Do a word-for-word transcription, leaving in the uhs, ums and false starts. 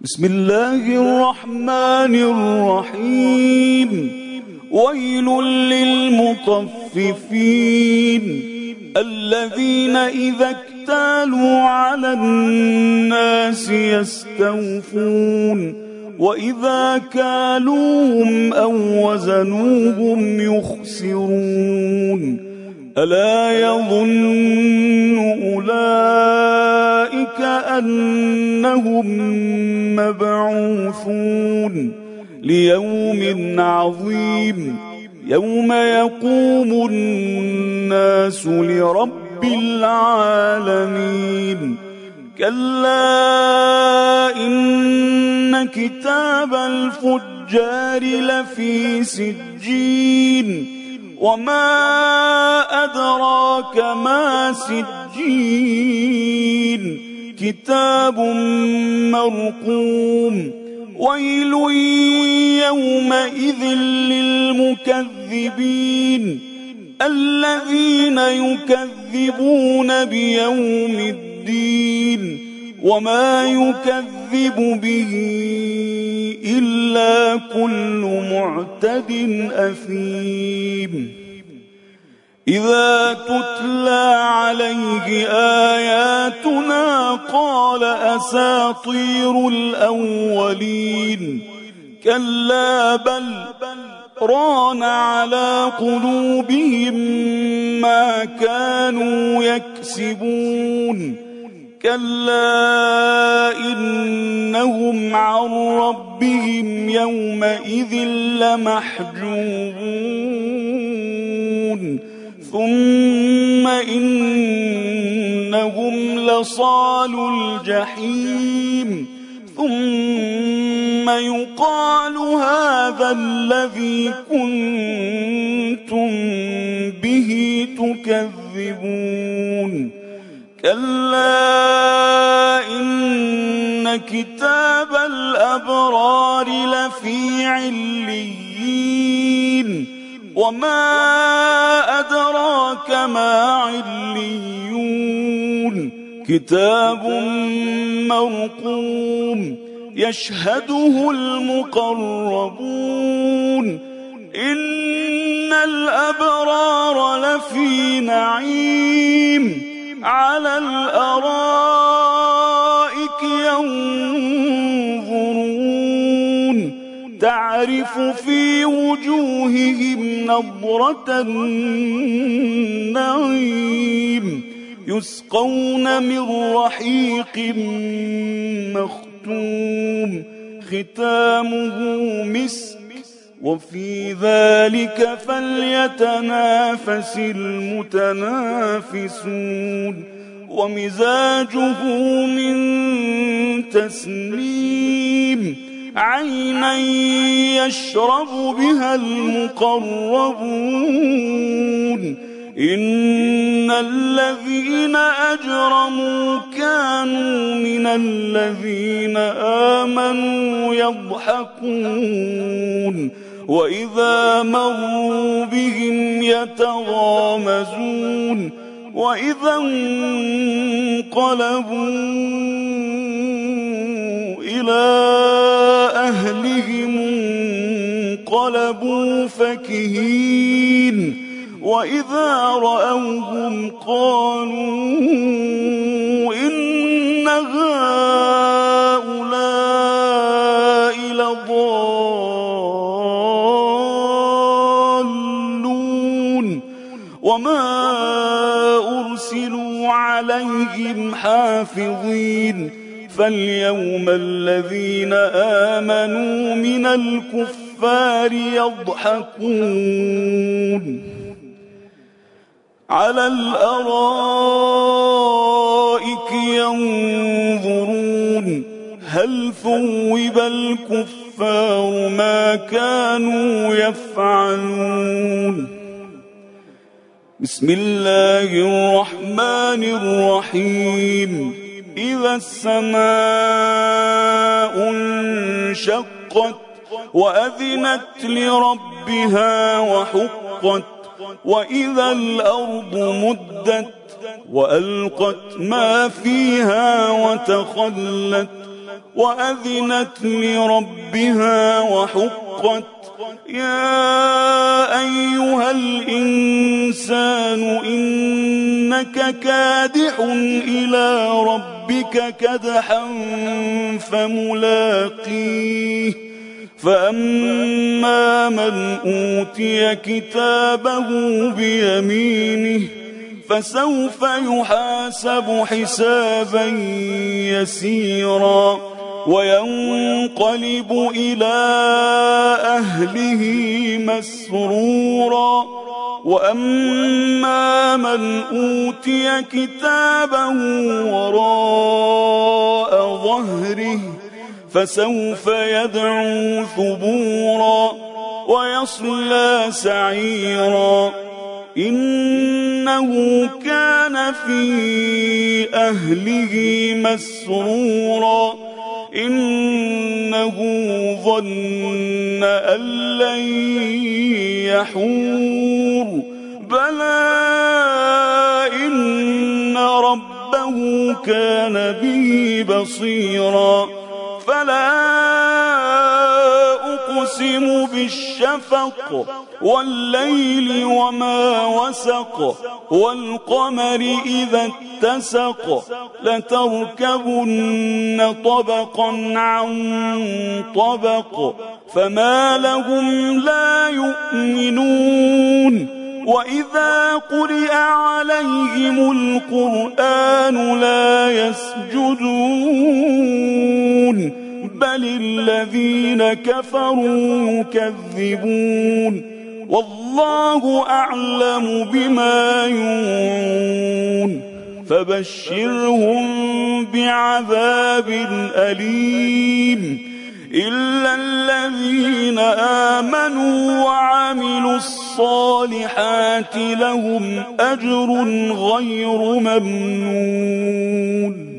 بسم الله الرحمن الرحيم. ويل للمطففين الذين إذا اكتالوا على الناس يستوفون وإذا كالوهم أو وزنوهم يخسرون. ألا يظن أولئك أنهم مبعوثون ليوم عظيم يوم يقوم الناس لرب العالمين. كلا إن كتاب الفجار لفي سجين وما أدراك ما سجين كتاب مرقوم. ويل يومئذ للمكذبين الذين يكذبون بيوم الدين وما يكذب به إلا كل معتد أثيم. إذا تتلى عليه آياتنا قال أساطير الأولين. كلا بل ران على قلوبهم ما كانوا يكسبون. كلا إنهم عن ربهم يومئذ لمحجوبون. ثم إنهم لصالو الجحيم ثم يقال هذا الذي كنتم به تكذبون. كلا إن كتاب الأبرار لفي عليين وما أدراك ما عليون كتاب مرقوم يشهده المقربون. إن الأبرار لفي نعيم على الأرائك ينظرون تعرف في وجوههم نضرة النعيم يسقون من رحيق مختوم ختامه مسك وفي ذلك فليتنافس المتنافسون. ومزاجه من تسنيم عينا يشرب بها المقربون. إن الذين أجرموا كانوا من الذين آمنوا يضحكون وإذا مروا بهم يتغامزون وإذا انقلبوا إلى أهلهم انقلبوا فكهين وإذا رأوهم قالوا إن هؤلاء لضالون وما أرسلوا عليهم حافظين. فاليوم الذين آمنوا من الكفار يضحكون على الأرائك ينظرون هل ثوب الكفار ما كانوا يفعلون. بسم الله الرحمن الرحيم. إذا السماء انشقت وأذنت لربها وحقت وإذا الأرض مدت وألقت ما فيها وتخلت وأذنت لربها وحقت يا أيها الإنسان إنك كادح إلى ربك كدحا فملاقيه فأما من أوتي كتابه بيمينه فسوف يحاسب حسابا يسيرا وينقلب إلى أهله مسرورا وأما من أوتي كتابه وراء ظهره فسوف يدعو ثبورا ويصلى سعيرا إنه كان في أهله مسرورا إنه ظن أن لن يحور بلى إن ربه كان به بصيرا فلا أقسم بالشفق والليل وما وسق والقمر إذا اتسق لتركبن طبقا عن طبق فما لهم لا يؤمنون وإذا قرئ عليهم القرآن لا يسجدون بل الذين كفروا يكذبون والله أعلم بما يوعون فبشرهم بعذاب أليم إلا الذين آمنوا وعملوا الصالحات لهم أجر غير ممنون.